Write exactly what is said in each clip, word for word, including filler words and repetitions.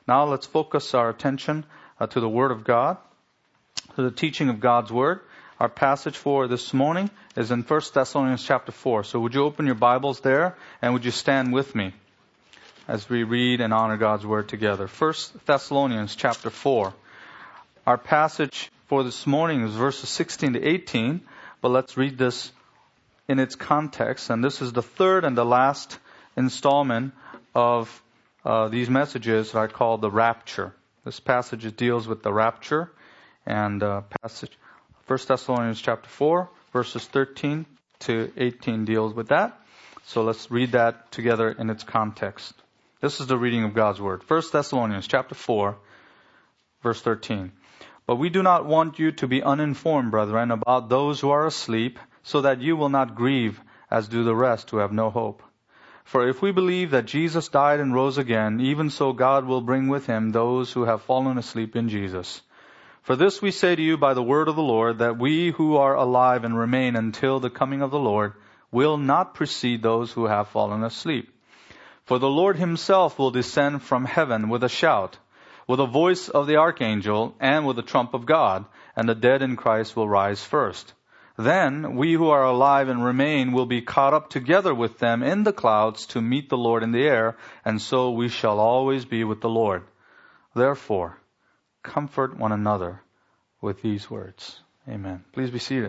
Now let's focus our attention uh, to the Word of God, to the teaching of God's Word. Our passage for this morning is in First Thessalonians chapter four. So would you open your Bibles there and would you stand with me as we read and honor God's Word together. First Thessalonians chapter four. Our passage for this morning is verses sixteen to eighteen, but let's read this in its context. And this is the third and the last installment of uh, these messages that I call the rapture. This passage deals with the rapture, and uh, passage First Thessalonians chapter four, verses thirteen to eighteen deals with that. So let's read that together in its context. This is the reading of God's Word. First Thessalonians chapter four, verse thirteen. But we do not want you to be uninformed, brethren, about those who are asleep, so that you will not grieve as do the rest who have no hope. For if we believe that Jesus died and rose again, even so God will bring with him those who have fallen asleep in Jesus. For this we say to you by the word of the Lord, that we who are alive and remain until the coming of the Lord will not precede those who have fallen asleep. For the Lord himself will descend from heaven with a shout, with a voice of the archangel, and with the trump of God, and the dead in Christ will rise first. Then we who are alive and remain will be caught up together with them in the clouds to meet the Lord in the air, and so we shall always be with the Lord. Therefore, comfort one another with these words. Amen. Please be seated.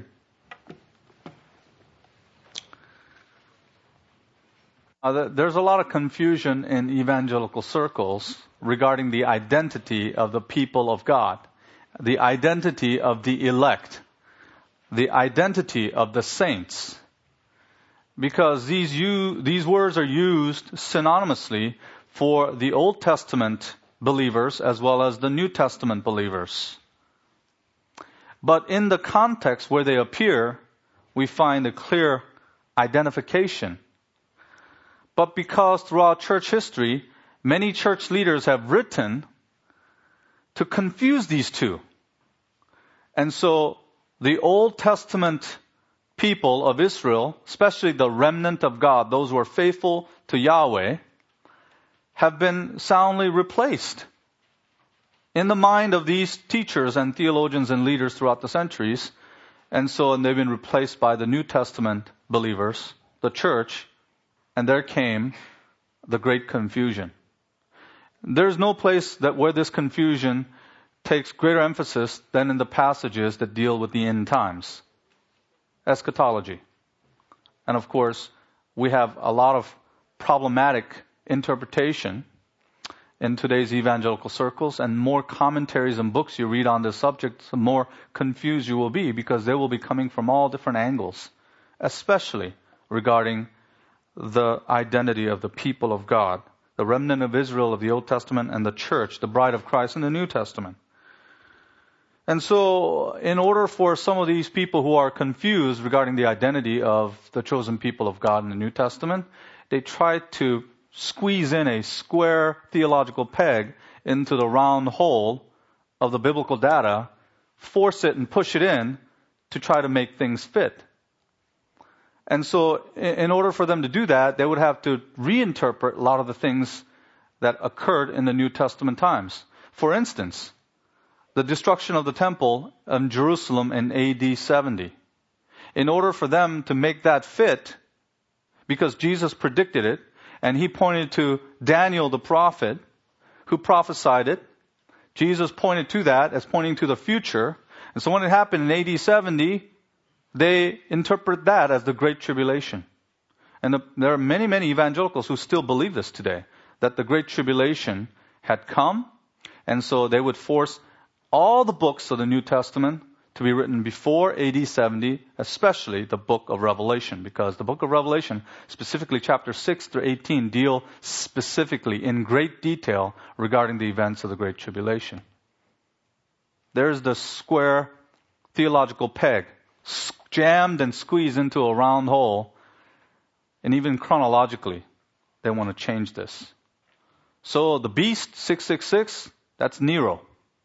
Uh, there's a lot of confusion in evangelical circles regarding the identity of the people of God, the identity of the elect, the identity of the saints, because these u- these words are used synonymously for the Old Testament believers as well as the New Testament believers. But in the context where they appear, we find a clear identification. But because throughout church history, many church leaders have written to confuse these two. And so the Old Testament people of Israel, especially the remnant of God, those who are faithful to Yahweh, have been soundly replaced in the mind of these teachers and theologians and leaders throughout the centuries. And so and they've been replaced by the New Testament believers, the church, and there came the great confusion. There's no place that where this confusion takes greater emphasis than in the passages that deal with the end times, eschatology. And of course, we have a lot of problematic interpretation in today's evangelical circles, and more commentaries and books you read on this subject, the more confused you will be, because they will be coming from all different angles, especially regarding the identity of the people of God, the remnant of Israel of the Old Testament, and the church, the bride of Christ in the New Testament. And so, in order for some of these people who are confused regarding the identity of the chosen people of God in the New Testament, they try to squeeze in a square theological peg into the round hole of the biblical data, force it and push it in to try to make things fit. And so, in order for them to do that, they would have to reinterpret a lot of the things that occurred in the New Testament times. For instance, the destruction of the temple in Jerusalem in A D seventy. In order for them to make that fit, because Jesus predicted it, and he pointed to Daniel the prophet, who prophesied it, Jesus pointed to that as pointing to the future. And so when it happened in A D seventy, they interpret that as the Great Tribulation. And the, there are many, many evangelicals who still believe this today, that the Great Tribulation had come, and so they would force all the books of the New Testament to be written before A D seventy, especially the book of Revelation, because the book of Revelation, specifically chapter six through eighteen, deal specifically in great detail regarding the events of the Great Tribulation. There's the square theological peg, jammed and squeezed into a round hole, and even chronologically, they want to change this. So the beast, six six six, that's Nero.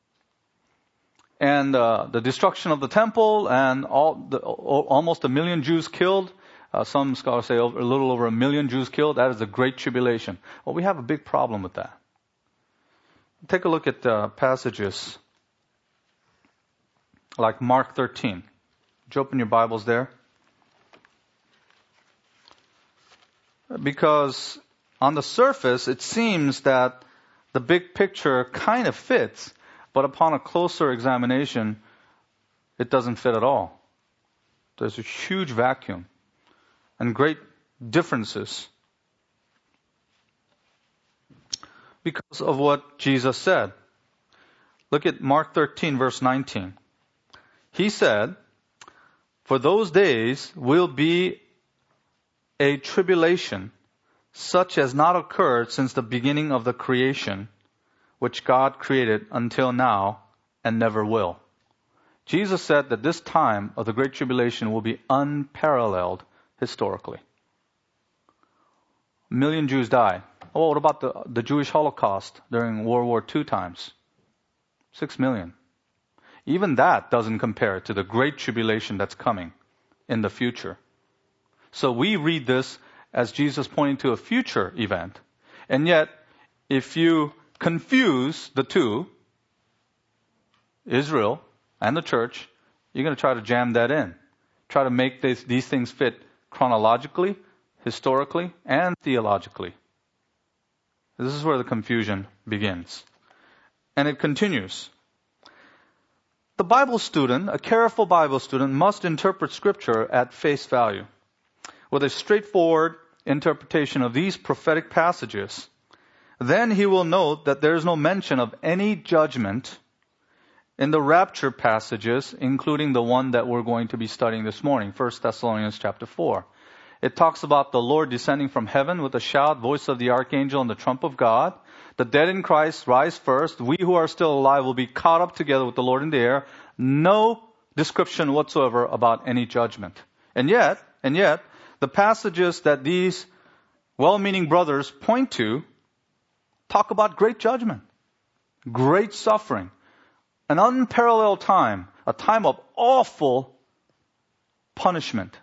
And uh, the destruction of the temple and all the, almost a million Jews killed. Uh, some scholars say over, a little over a million Jews killed. That is the Great Tribulation. Well, we have a big problem with that. Take a look at uh, passages like Mark thirteen. Would you open your Bibles there? Because on the surface, it seems that the big picture kind of fits, but upon a closer examination, it doesn't fit at all. There's a huge vacuum and great differences because of what Jesus said. Look at Mark thirteen, verse nineteen. He said, "For those days will be a tribulation such as not occurred since the beginning of the creation, which God created until now and never will." Jesus said that this time of the Great Tribulation will be unparalleled historically. A million Jews died. Oh, what about the, the Jewish Holocaust during World War Two times? Six million. Even that doesn't compare to the Great Tribulation that's coming in the future. So we read this as Jesus pointing to a future event. And yet, if you confuse the two, Israel and the church, you're going to try to jam that in. Try to make this, these things fit chronologically, historically, and theologically. This is where the confusion begins. And it continues. The Bible student, a careful Bible student, must interpret Scripture at face value, with a straightforward interpretation of these prophetic passages. Then he will note that there is no mention of any judgment in the rapture passages, including the one that we're going to be studying this morning, First Thessalonians chapter four. It talks about the Lord descending from heaven with a shout, voice of the archangel, and the trump of God. The dead in Christ rise first. We who are still alive will be caught up together with the Lord in the air. No description whatsoever about any judgment. And yet, and yet, the passages that these well-meaning brothers point to talk about great judgment, great suffering, an unparalleled time, a time of awful punishment.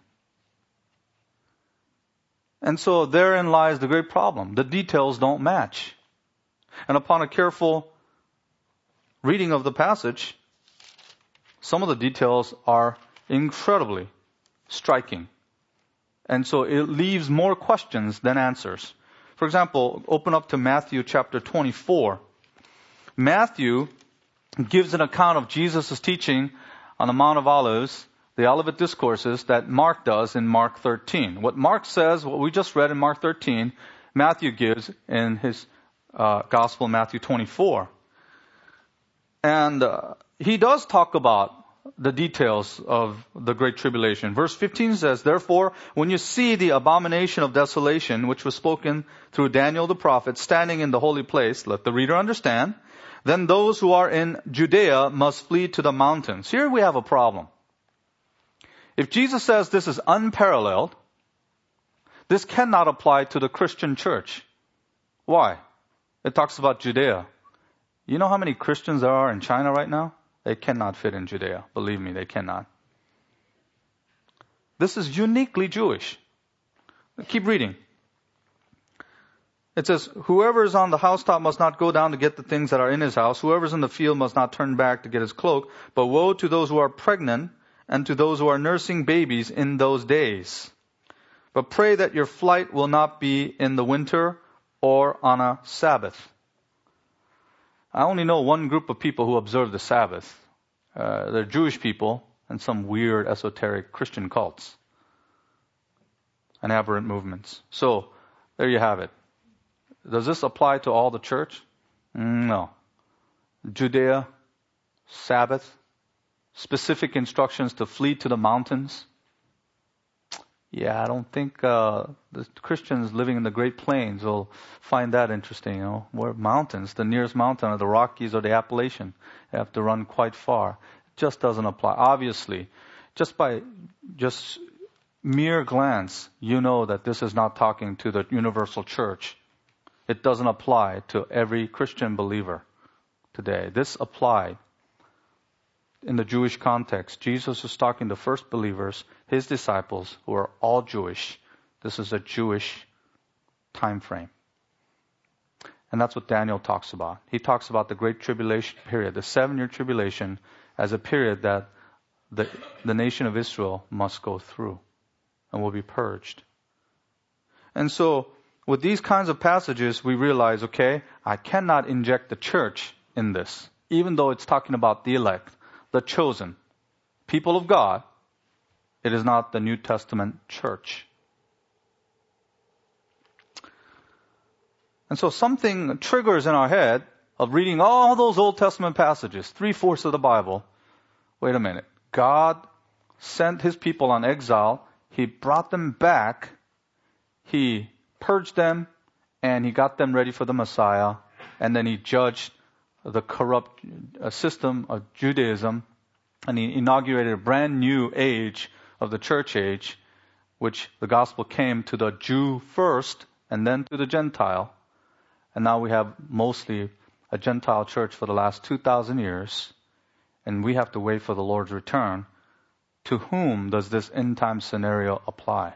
And so therein lies the great problem. The details don't match. And upon a careful reading of the passage, some of the details are incredibly striking. And so it leaves more questions than answers. For example, open up to Matthew chapter twenty-four. Matthew gives an account of Jesus' teaching on the Mount of Olives, the Olivet Discourses, that Mark does in Mark thirteen. What Mark says, what we just read in Mark thirteen, Matthew gives in his uh, Gospel, Matthew twenty-four. And uh, he does talk about the details of the Great Tribulation. Verse fifteen says, "Therefore, when you see the abomination of desolation, which was spoken through Daniel the prophet, standing in the holy place," let the reader understand, "then those who are in Judea must flee to the mountains." Here we have a problem. If Jesus says this is unparalleled, this cannot apply to the Christian church. Why? It talks about Judea. You know how many Christians there are in China right now? They cannot fit in Judea. Believe me, they cannot. This is uniquely Jewish. Keep reading. It says, "Whoever is on the housetop must not go down to get the things that are in his house. Whoever is in the field must not turn back to get his cloak. But woe to those who are pregnant and to those who are nursing babies in those days. But pray that your flight will not be in the winter or on a Sabbath." I only know one group of people who observe the Sabbath. Uh, they're Jewish people and some weird esoteric Christian cults and aberrant movements. So, there you have it. Does this apply to all the church? No. Judea, Sabbath, specific instructions to flee to the mountains. Yeah, I don't think uh, the Christians living in the Great Plains will find that interesting. You know, where mountains, the nearest mountain are the Rockies or the Appalachian. They have to run quite far. It just doesn't apply. Obviously, just by just mere glance, you know that this is not talking to the universal church. It doesn't apply to every Christian believer today. This applied in the Jewish context. Jesus was talking to first believers, his disciples, who are all Jewish. This is a Jewish time frame. And that's what Daniel talks about. He talks about the Great Tribulation period, the seven-year tribulation, as a period that the, the nation of Israel must go through and will be purged. And so, with these kinds of passages, we realize, okay, I cannot inject the church in this, even though it's talking about the elect, the chosen, people of God. It is not the New Testament church. And so something triggers in our head of reading all those Old Testament passages, three-fourths of the Bible. Wait a minute. God sent His people on exile. He brought them back. He purged them, and He got them ready for the Messiah. And then He judged the corrupt system of Judaism, and He inaugurated a brand new age of the church age, which the gospel came to the Jew first, and then to the Gentile. And now we have mostly a Gentile church for the last two thousand years, and we have to wait for the Lord's return. To whom does this end time scenario apply?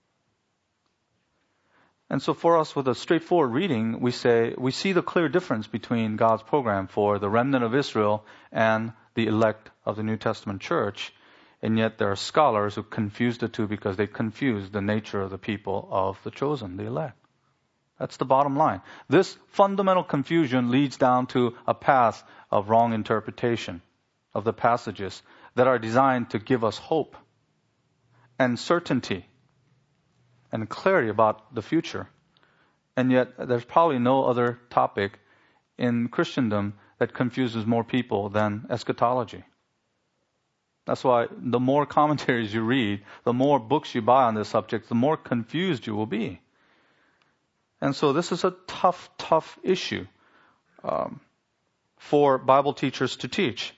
And so for us, with a straightforward reading, we say, we see the clear difference between God's program for the remnant of Israel and the elect of the New Testament church. And yet there are scholars who confuse the two because they confuse the nature of the people of the chosen, the elect. That's the bottom line. This fundamental confusion leads down to a path of wrong interpretation of the passages that are designed to give us hope and certainty and clarity about the future. And yet there's probably no other topic in Christendom that confuses more people than eschatology. That's why the more commentaries you read, the more books you buy on this subject, the more confused you will be. And so this is a tough, tough issue um, for Bible teachers to teach.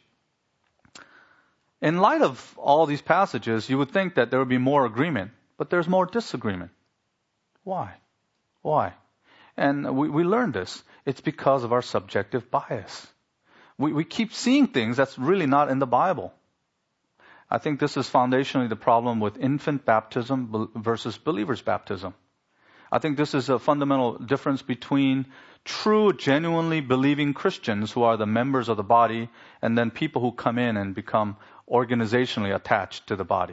In light of all these passages, you would think that there would be more agreement, but there's more disagreement. Why? Why? And we, we learned this. It's because of our subjective bias. We, we keep seeing things that's really not in the Bible. I think this is foundationally the problem with infant baptism versus believer's baptism. I think this is a fundamental difference between true, genuinely believing Christians who are the members of the body and then people who come in and become organizationally attached to the body.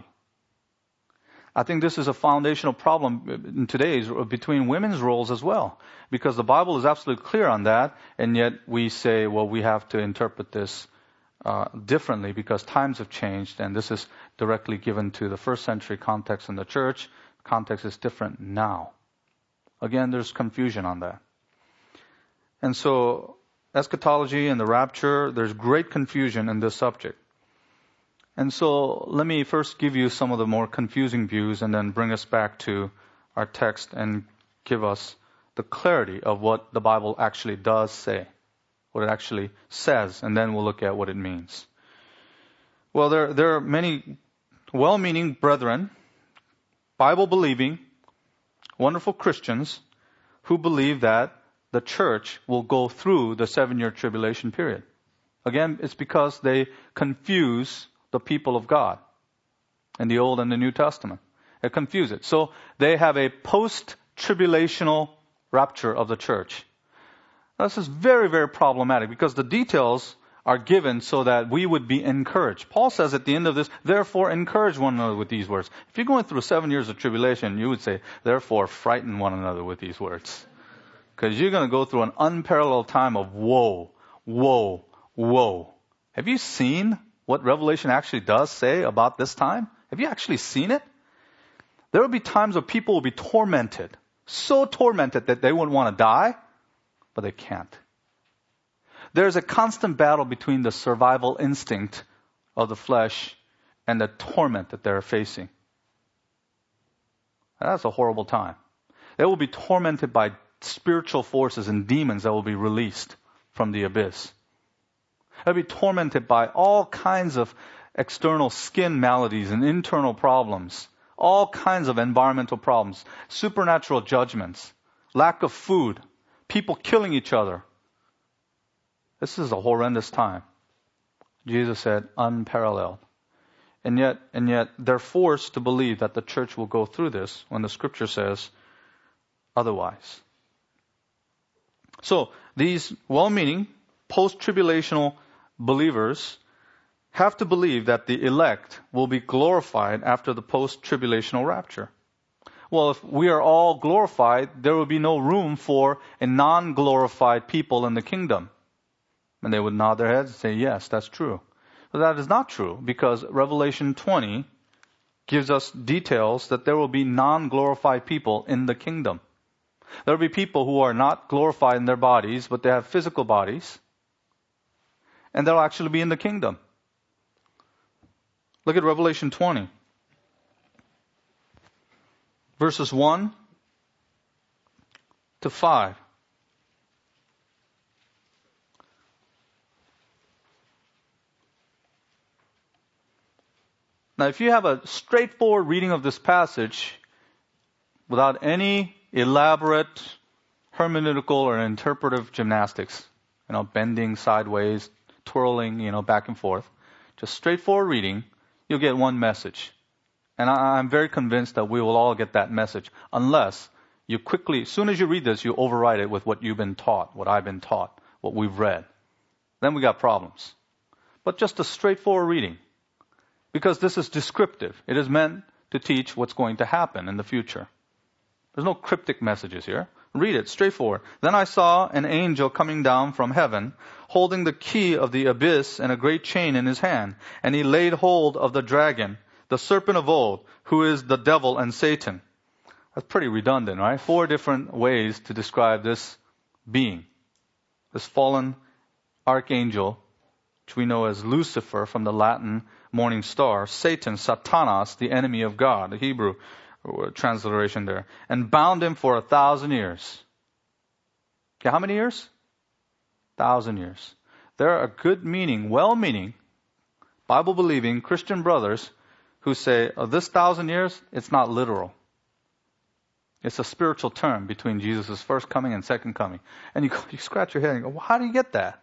I think this is a foundational problem in today's between women's roles as well, because the Bible is absolutely clear on that, and yet we say, well, we have to interpret this uh, differently because times have changed, and this is directly given to the first century context in the church. Context is different now. Again, there's confusion on that. And so, eschatology and the rapture, there's great confusion in this subject. And so, let me first give you some of the more confusing views and then bring us back to our text and give us the clarity of what the Bible actually does say, what it actually says, and then we'll look at what it means. Well, there, there are many well-meaning brethren, Bible-believing, wonderful Christians who believe that the church will go through the seven-year tribulation period. Again, it's because they confuse the people of God in the Old and the New Testament. They confuse it. So they have a post-tribulational rapture of the church. This is very, very problematic because the details are given so that we would be encouraged. Paul says at the end of this, therefore encourage one another with these words. If you're going through seven years of tribulation, you would say, therefore frighten one another with these words. Because you're going to go through an unparalleled time of woe, woe, woe. Have you seen what Revelation actually does say about this time? Have you actually seen it? There will be times where people will be tormented, so tormented that they wouldn't want to die, but they can't. There's a constant battle between the survival instinct of the flesh and the torment that they're facing. That's a horrible time. They will be tormented by spiritual forces and demons that will be released from the abyss. They'll be tormented by all kinds of external skin maladies and internal problems, all kinds of environmental problems, supernatural judgments, lack of food, people killing each other. This is a horrendous time. Jesus said, unparalleled. And yet, and yet they're forced to believe that the church will go through this when the scripture says otherwise. So these well-meaning, post-tribulational believers have to believe that the elect will be glorified after the post-tribulational rapture. Well, if we are all glorified, there will be no room for a non-glorified people in the kingdom. And they would nod their heads and say, yes, that's true. But that is not true, because Revelation twenty gives us details that there will be non-glorified people in the kingdom. There will be people who are not glorified in their bodies, but they have physical bodies. And they'll actually be in the kingdom. Look at Revelation twenty. Verses one to five. Now, if you have a straightforward reading of this passage without any elaborate hermeneutical or interpretive gymnastics, you know, bending sideways, twirling, you know, back and forth, just straightforward reading, you'll get one message. And I, I'm very convinced that we will all get that message, unless you quickly, as soon as you read this, you override it with what you've been taught, what I've been taught, what we've read. Then we got problems. But just a straightforward reading. Because this is descriptive. It is meant to teach what's going to happen in the future. There's no cryptic messages here. Read it, straightforward. Then I saw an angel coming down from heaven, holding the key of the abyss and a great chain in his hand. And he laid hold of the dragon, the serpent of old, who is the devil and Satan. That's pretty redundant, right? Four different ways to describe this being. This fallen archangel, which we know as Lucifer from the Latin morning star, Satan, Satanas, the enemy of God, the Hebrew transliteration there, and bound him for a thousand years. Okay, how many years? Thousand years. There are good meaning, well-meaning, Bible-believing Christian brothers who say, oh, this thousand years, it's not literal. It's a spiritual term between Jesus' first coming and second coming. And you, you scratch your head and go, well, how do you get that?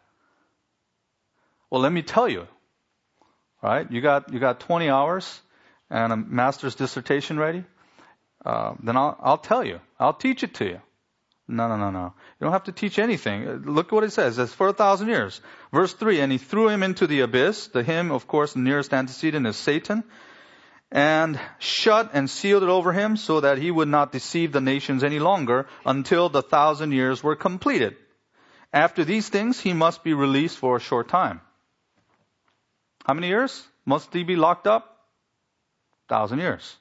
Well, let me tell you. Right? You got you got twenty hours and a master's dissertation ready? Uh, then I'll I'll tell you. I'll teach it to you. No, no, no, no. You don't have to teach anything. Look what it says. It's for a thousand years. Verse three, and he threw him into the abyss. The him, of course, the nearest antecedent is Satan. And shut and sealed it over him so that he would not deceive the nations any longer until the thousand years were completed. After these things, he must be released for a short time. How many years must he be locked up? Thousand years.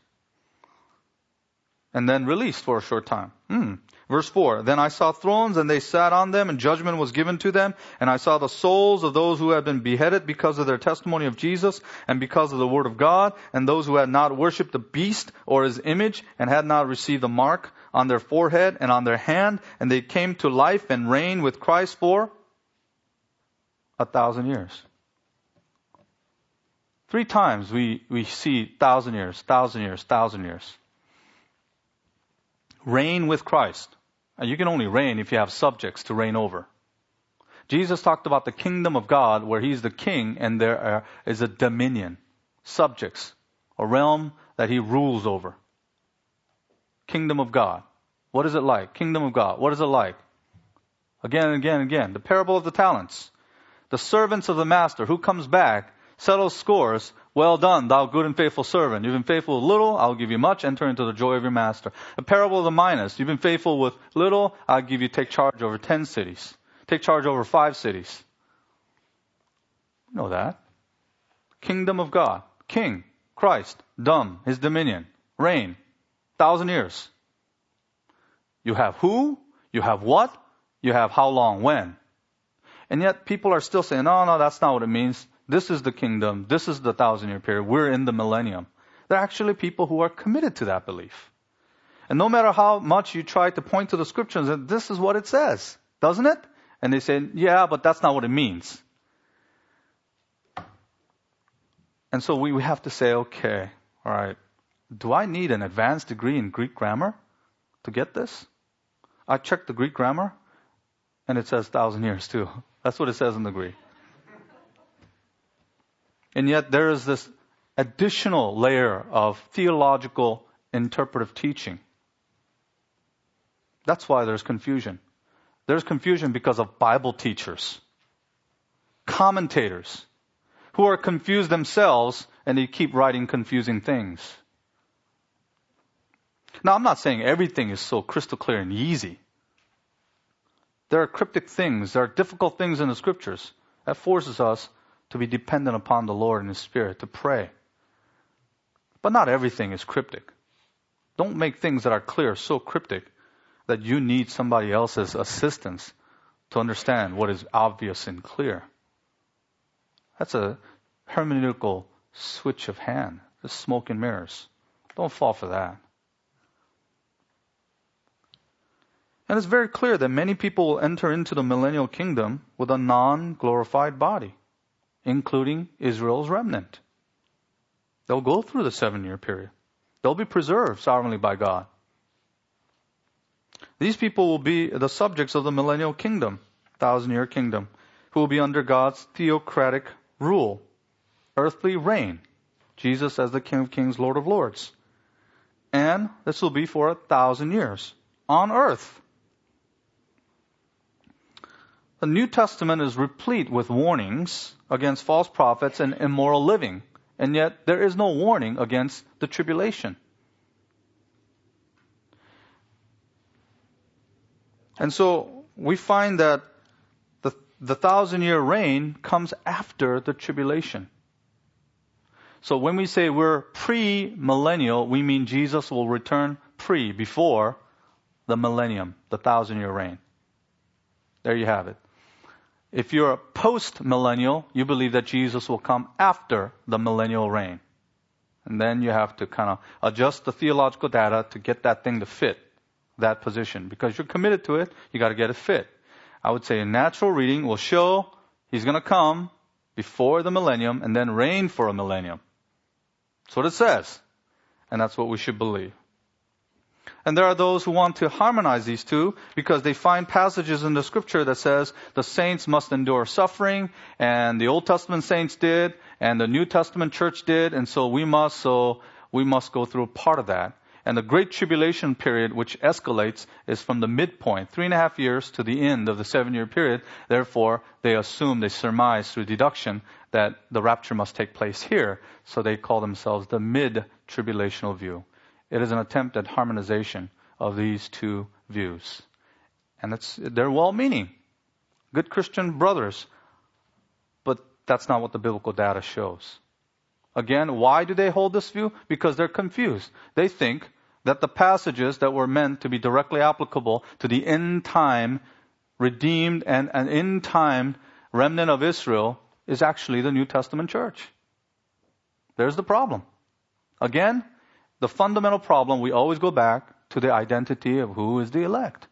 And then released for a short time. Hmm. Verse four, then I saw thrones and they sat on them and judgment was given to them. And I saw the souls of those who had been beheaded because of their testimony of Jesus and because of the word of God, and those who had not worshipped the beast or his image and had not received the mark on their forehead and on their hand. And they came to life and reigned with Christ for a thousand years. Three times we, we see thousand years, thousand years, thousand years. Reign with Christ. And you can only reign if you have subjects to reign over. Jesus talked about the kingdom of God where he's the king and there are, is a dominion, subjects, a realm that he rules over. Kingdom of God. What is it like? Kingdom of God. What is it like? Again and again and again. The parable of the talents. The servants of the master who comes back, settles scores. Well done, thou good and faithful servant. You've been faithful with little, I'll give you much. Enter into the joy of your master. The parable of the minas. You've been faithful with little, I'll give you take charge over ten cities. Take charge over five cities. You know that. Kingdom of God. King. Christ. Dumb. His dominion. Reign. Thousand years. You have who? You have what? You have how long? When? And yet people are still saying, no, no, that's not what it means. This is the kingdom. This is the thousand year period. We're in the millennium. There are actually people who are committed to that belief. And no matter how much you try to point to the scriptures, this is what it says, doesn't it? And they say, yeah, but that's not what it means. And so we, we have to say, okay, all right, do I need an advanced degree in Greek grammar to get this? I checked the Greek grammar, and it says thousand years too. That's what it says in the Greek. And yet there is this additional layer of theological interpretive teaching. That's why there's confusion. There's confusion because of Bible teachers, commentators, who are confused themselves and they keep writing confusing things. Now, I'm not saying everything is so crystal clear and easy. There are cryptic things, there are difficult things in the scriptures that forces us to be dependent upon the Lord and His Spirit, to pray. But not everything is cryptic. Don't make things that are clear so cryptic that you need somebody else's assistance to understand what is obvious and clear. That's a hermeneutical switch of hand. It's smoke and mirrors. Don't fall for that. And it's very clear that many people will enter into the millennial kingdom with a non-glorified body, including Israel's remnant. They'll go through the seven-year period. They'll be preserved sovereignly by God. These people will be the subjects of the millennial kingdom, thousand-year kingdom, who will be under God's theocratic rule, earthly reign, Jesus as the King of Kings, Lord of Lords. And this will be for a thousand years on earth. The New Testament is replete with warnings against false prophets and immoral living, and yet there is no warning against the tribulation. And so we find that the, the thousand-year reign comes after the tribulation. So when we say we're pre-millennial, we mean Jesus will return pre, before the millennium, the thousand-year reign. There you have it. If you're post-millennial, you believe that Jesus will come after the millennial reign. And then you have to kind of adjust the theological data to get that thing to fit that position. Because you're committed to it, you got to get it fit. I would say a natural reading will show He's going to come before the millennium and then reign for a millennium. That's what it says. And that's what we should believe. And there are those who want to harmonize these two because they find passages in the scripture that says the saints must endure suffering, and the Old Testament saints did, and the New Testament church did, and so we must, so we must go through part of that. And the Great Tribulation period, which escalates, is from the midpoint, three and a half years to the end of the seven-year period. Therefore, they assume, they surmise through deduction that the rapture must take place here. So they call themselves the mid-tribulational view. It is an attempt at harmonization of these two views. And it's, they're well-meaning, good Christian brothers, but that's not what the biblical data shows. Again, why do they hold this view? Because they're confused. They think that the passages that were meant to be directly applicable to the end-time redeemed and an end-time remnant of Israel is actually the New Testament church. There's the problem. Again, the fundamental problem, we always go back to the identity of who is the elect.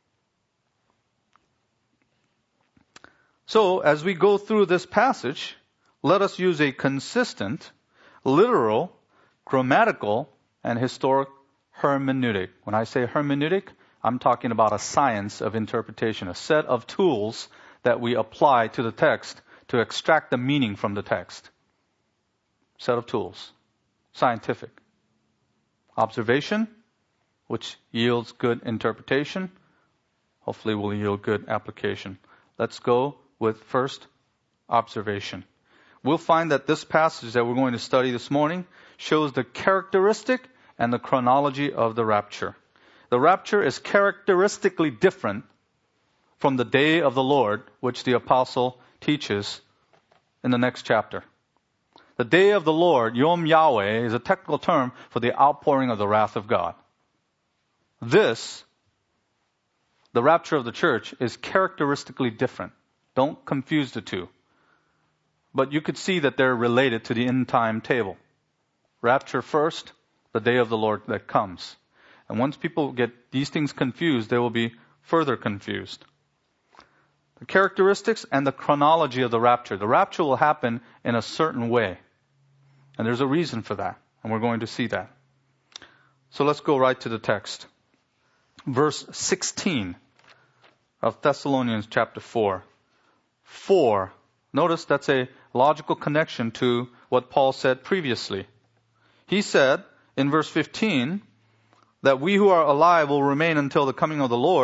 So, as we go through this passage, let us use a consistent, literal, grammatical, and historic hermeneutic. When I say hermeneutic, I'm talking about a science of interpretation, a set of tools that we apply to the text to extract the meaning from the text. Set of tools. Scientific. Observation, which yields good interpretation, hopefully will yield good application. Let's go with first observation. We'll find that this passage that we're going to study this morning shows the characteristic and the chronology of the rapture. The rapture is characteristically different from the day of the Lord, which the apostle teaches in the next chapter. The day of the Lord, Yom Yahweh, is a technical term for the outpouring of the wrath of God. This, the rapture of the church, is characteristically different. Don't confuse the two. But you could see that they're related to the end time table. Rapture first, the day of the Lord that comes. And once people get these things confused, they will be further confused. The characteristics and the chronology of the rapture. The rapture will happen in a certain way. And there's a reason for that. And we're going to see that. So let's go right to the text. Verse sixteen of Thessalonians chapter four. For, notice that's a logical connection to what Paul said previously. He said in verse fifteen that we who are alive will remain until the coming of the Lord.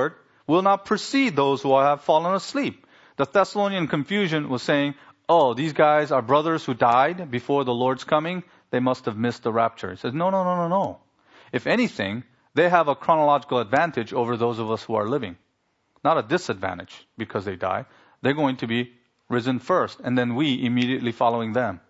will not precede those who have fallen asleep. The Thessalonian confusion was saying, oh, these guys are brothers who died before the Lord's coming. They must have missed the rapture. He says, no, no, no, no, no. If anything, they have a chronological advantage over those of us who are living. Not a disadvantage because they die. They're going to be risen first, and then we immediately following them.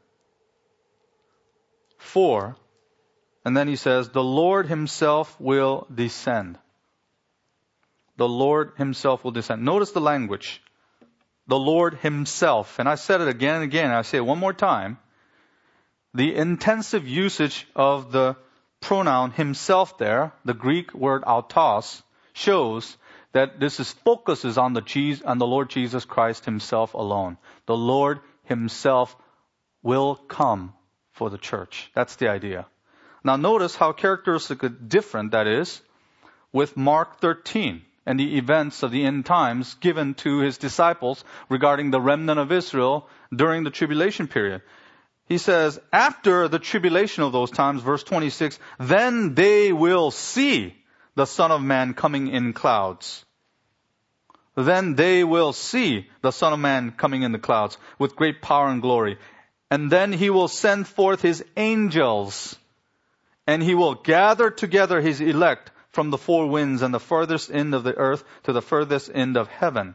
Four, and then he says, the Lord himself will descend. The Lord himself will descend. Notice the language. The Lord himself. And I said it again and again, and I say it one more time. The intensive usage of the pronoun himself there, the Greek word autos, shows that this is focuses on the Jesus, on the Lord Jesus Christ himself alone. The Lord himself will come for the church. That's the idea. Now notice how characteristically different that is with Mark thirteen and the events of the end times given to his disciples regarding the remnant of Israel during the tribulation period. He says, after the tribulation of those times, verse twenty-six, then they will see the Son of Man coming in clouds. Then they will see the Son of Man coming in the clouds with great power and glory. And then he will send forth his angels, and he will gather together his elect from the four winds and the furthest end of the earth to the furthest end of heaven.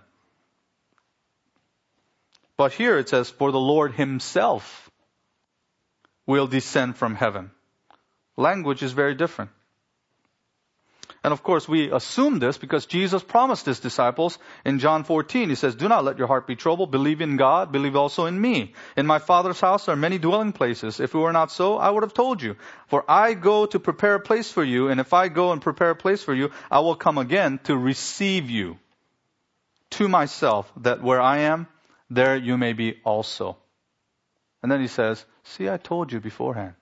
But here it says, for the Lord himself will descend from heaven. Language is very different. And of course, we assume this because Jesus promised his disciples in John fourteen. He says, do not let your heart be troubled. Believe in God. Believe also in me. In my Father's house are many dwelling places. If it were not so, I would have told you. For I go to prepare a place for you. And if I go and prepare a place for you, I will come again to receive you to myself, that where I am, there you may be also. And then he says, see, I told you beforehand.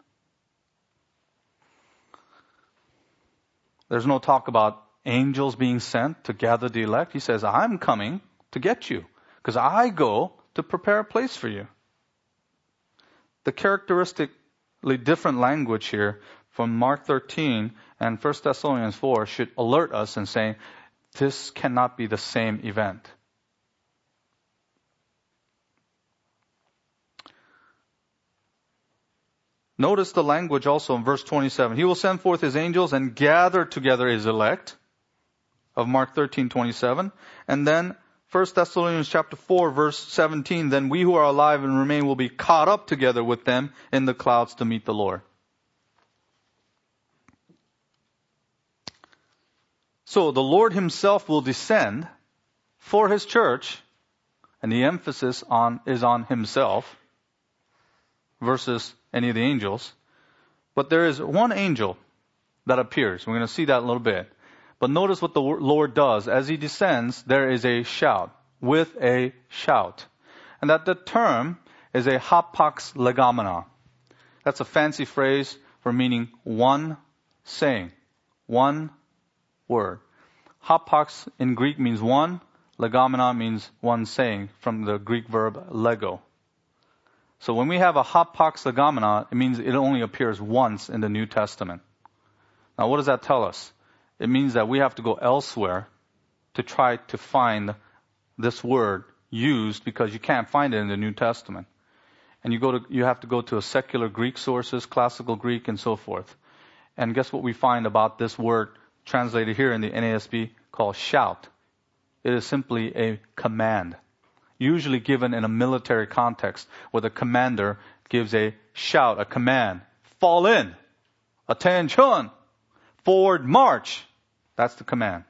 There's no talk about angels being sent to gather the elect. He says, I'm coming to get you because I go to prepare a place for you. The characteristically different language here from Mark thirteen and First Thessalonians four should alert us in saying, this cannot be the same event. Notice the language also in verse twenty-seven. He will send forth his angels and gather together his elect of Mark thirteen twenty-seven. And then First Thessalonians chapter four verse seventeen. Then we who are alive and remain will be caught up together with them in the clouds to meet the Lord. So the Lord himself will descend for his church, and the emphasis on is on himself versus any of the angels. But there is one angel that appears. We're going to see that in a little bit. But notice what the Lord does. As he descends, there is a shout, with a shout. And that the term is a hapax legomena. That's a fancy phrase for meaning one saying, one word. Hapax in Greek means one. Legomena means one saying, from the Greek verb lego. So when we have a hapax legomena, it means it only appears once in the New Testament. Now what does that tell us? It means that we have to go elsewhere to try to find this word used because you can't find it in the New Testament. And you go to, you have to go to a secular Greek sources, classical Greek and so forth. And guess what we find about this word translated here in the N A S B called shout? It is simply a command. Usually given in a military context where the commander gives a shout, a command. Fall in. Attention. Forward march. That's the command.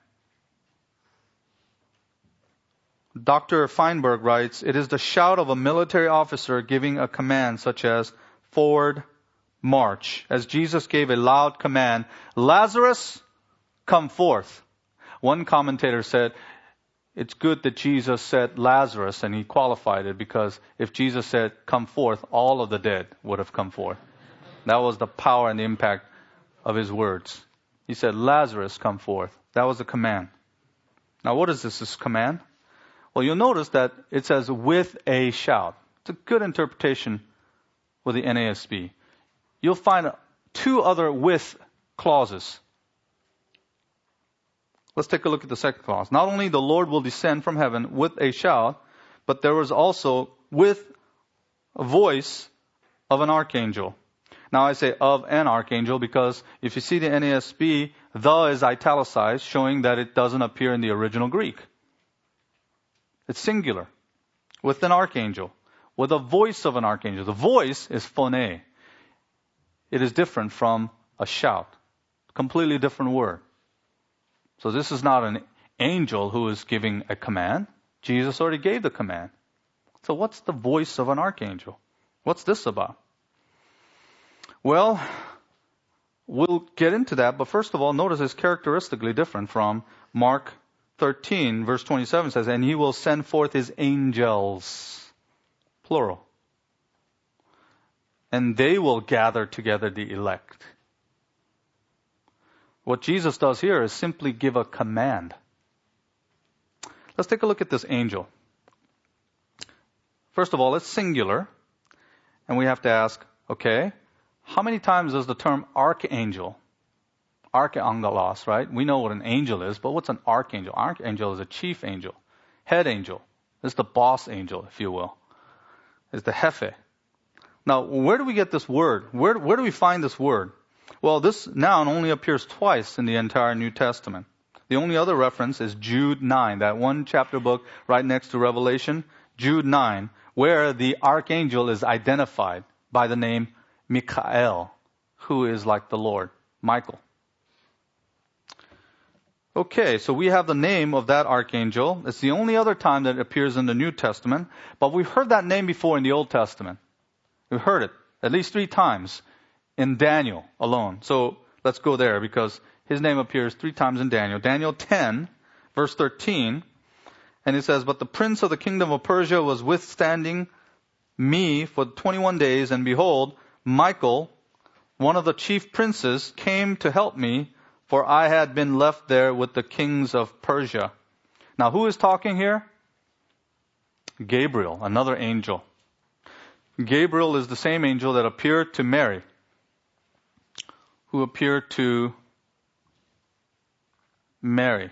Doctor Feinberg writes, it is the shout of a military officer giving a command such as forward march. As Jesus gave a loud command, Lazarus, come forth. One commentator said, it's good that Jesus said Lazarus, and he qualified it because if Jesus said, come forth, all of the dead would have come forth. That was the power and the impact of his words. He said, Lazarus, come forth. That was the command. Now, what is this, this command? Well, you'll notice that it says with a shout. It's a good interpretation with the N A S B. You'll find two other with clauses. Let's take a look at the second clause. Not only the Lord will descend from heaven with a shout, but there was also with a voice of an archangel. Now I say of an archangel because if you see the N A S B, the is italicized, showing that it doesn't appear in the original Greek. It's singular. With an archangel. With a voice of an archangel. The voice is phone. It is different from a shout. Completely different word. So this is not an angel who is giving a command. Jesus already gave the command. So what's the voice of an archangel? What's this about? Well, we'll get into that, but first of all, notice it's characteristically different from Mark thirteen, verse twenty-seven says, and he will send forth his angels, plural, and they will gather together the elect. What Jesus does here is simply give a command. Let's take a look at this angel. First of all, it's singular, and we have to ask, okay, how many times does the term archangel, archangelos, right? We know what an angel is, but what's an archangel? Archangel is a chief angel, head angel. It's the boss angel, if you will. It's the jefe. Now, where do we get this word? Where, where do we find this word? Well, this noun only appears twice in the entire New Testament. The only other reference is Jude nine, that one chapter book right next to Revelation, Jude nine, where the archangel is identified by the name Michael, who is like the Lord, Michael. Okay, so we have the name of that archangel. It's the only other time that it appears in the New Testament, but we've heard that name before in the Old Testament. We've heard it at least three times in Daniel alone. So let's go there because his name appears three times in Daniel. Daniel ten, verse thirteen, and it says, but the prince of the kingdom of Persia was withstanding me for twenty-one days, and behold, Michael, one of the chief princes, came to help me, for I had been left there with the kings of Persia. Now, who is talking here? Gabriel, another angel. Gabriel is the same angel that appeared to Mary, who appeared to Mary.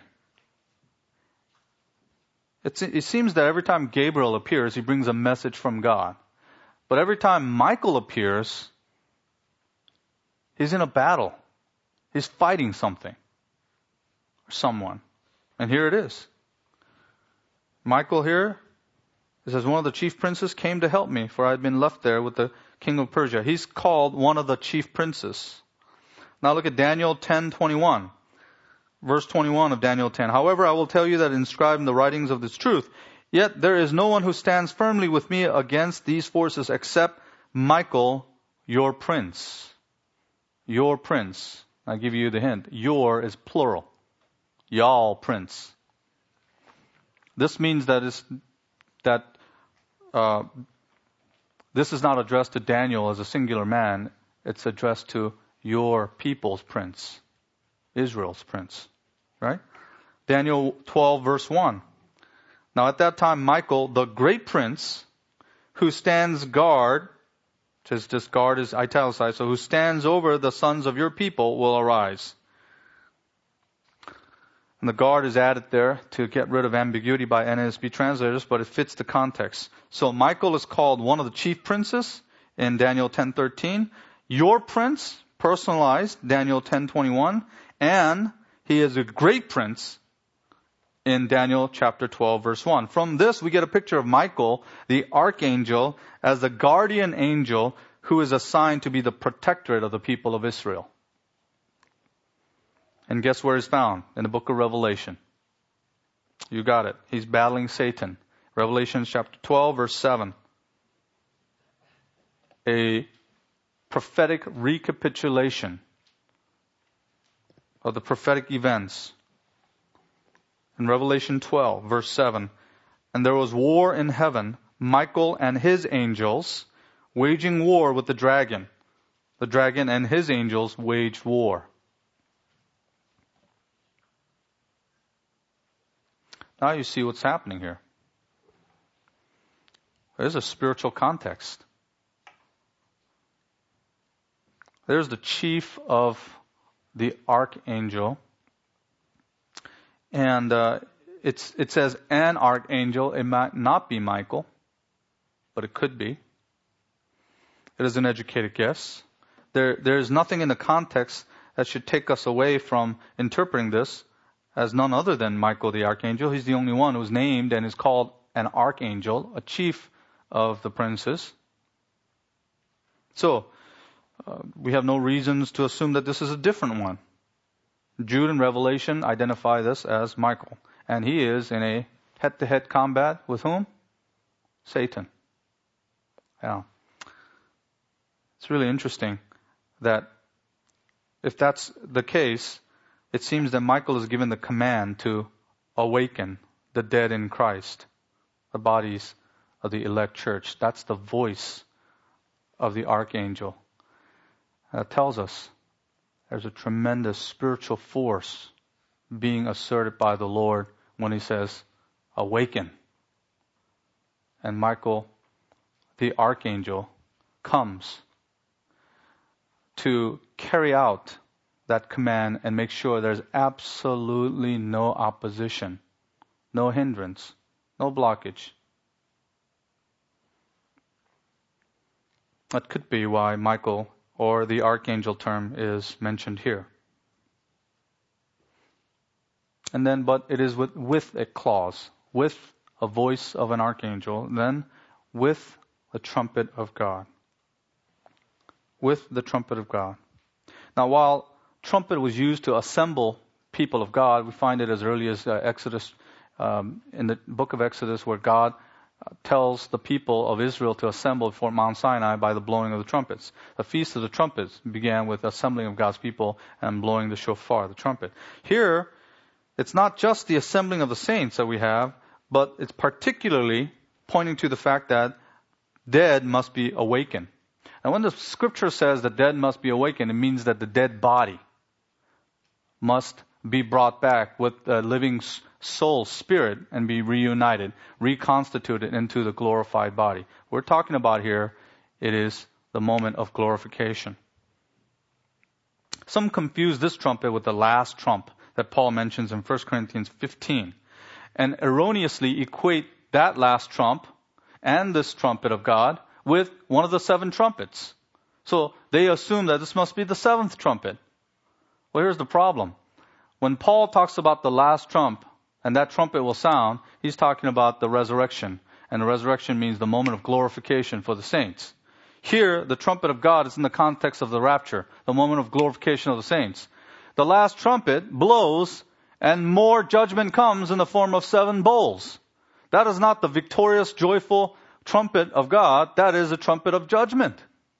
It's, it seems that every time Gabriel appears, he brings a message from God. But every time Michael appears, he's in a battle. He's fighting something or someone. And here it is. Michael here, it says, one of the chief princes came to help me, for I had been left there with the king of Persia. He's called one of the chief princes. Now look at Daniel ten twenty-one. Verse twenty-one of Daniel ten. However, I will tell you that inscribed in the writings of this truth, yet there is no one who stands firmly with me against these forces except Michael, your prince. Your prince. I'll give you the hint. Your is plural. Y'all prince. This means that is that uh, this is not addressed to Daniel as a singular man. It's addressed to your people's prince, Israel's prince, right? Daniel twelve, verse one. Now at that time, Michael, the great prince, who stands guard, just this guard is italicized, so who stands over the sons of your people will arise. And the guard is added there to get rid of ambiguity by N A S B translators, but it fits the context. So Michael is called one of the chief princes in Daniel ten thirteen. Your prince, personalized, Daniel ten twenty-one. And he is a great prince in Daniel chapter twelve, verse one. From this, we get a picture of Michael, the archangel, as the guardian angel who is assigned to be the protectorate of the people of Israel. And guess where he's found? In the book of Revelation. You got it. He's battling Satan. Revelation chapter twelve, verse seven. A prophetic recapitulation of the prophetic events. In Revelation twelve, verse seven. And there was war in heaven, Michael and his angels waging war with the dragon. The dragon and his angels waged war. Now you see what's happening here. There's a spiritual context. There's the chief of the archangel. And uh, it's, it says an archangel. It might not be Michael, but it could be. It is an educated guess. There, there's nothing in the context that should take us away from interpreting this as none other than Michael the archangel. He's the only one who's named and is called an archangel, a chief of the princes. So, uh, we have no reasons to assume that this is a different one. Jude and Revelation identify this as Michael. And he is in a head-to-head combat with whom? Satan. Yeah. It's really interesting that if that's the case, it seems that Michael is given the command to awaken the dead in Christ, the bodies of the elect church. That's the voice of the archangel. That tells us there's a tremendous spiritual force being asserted by the Lord when he says, awaken. And Michael, the archangel, comes to carry out that command and make sure there's absolutely no opposition, no hindrance, no blockage. That could be why Michael, or the archangel term, is mentioned here. And then, but it is with, with a clause, with a voice of an archangel, then with the trumpet of God. With the trumpet of God. Now, while trumpet was used to assemble people of God, we find it as early as uh, Exodus, um, in the book of Exodus, where God uh, tells the people of Israel to assemble before Mount Sinai by the blowing of the trumpets. The Feast of the Trumpets began with assembling of God's people and blowing the shofar, the trumpet. Here, it's not just the assembling of the saints that we have, but it's particularly pointing to the fact that dead must be awakened. And when the scripture says the dead must be awakened, it means that the dead body must be brought back with the living soul, spirit, and be reunited, reconstituted into the glorified body. We're talking about here, it is the moment of glorification. Some confuse this trumpet with the last trump that Paul mentions in First Corinthians fifteen, and erroneously equate that last trump and this trumpet of God with one of the seven trumpets. So they assume that this must be the seventh trumpet. Well, here's the problem. When Paul talks about the last trump, and that trumpet will sound, he's talking about the resurrection. And the resurrection means the moment of glorification for the saints. Here, the trumpet of God is in the context of the rapture, the moment of glorification of the saints. The last trumpet blows, and more judgment comes in the form of seven bowls. That is not the victorious, joyful trumpet of God. That is a trumpet of judgment.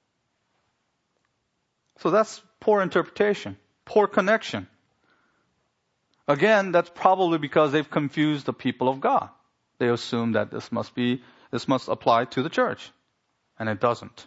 So that's poor interpretation, poor connection. Again, that's probably because they've confused the people of God. They assume that this must be, this must apply to the church. And it doesn't.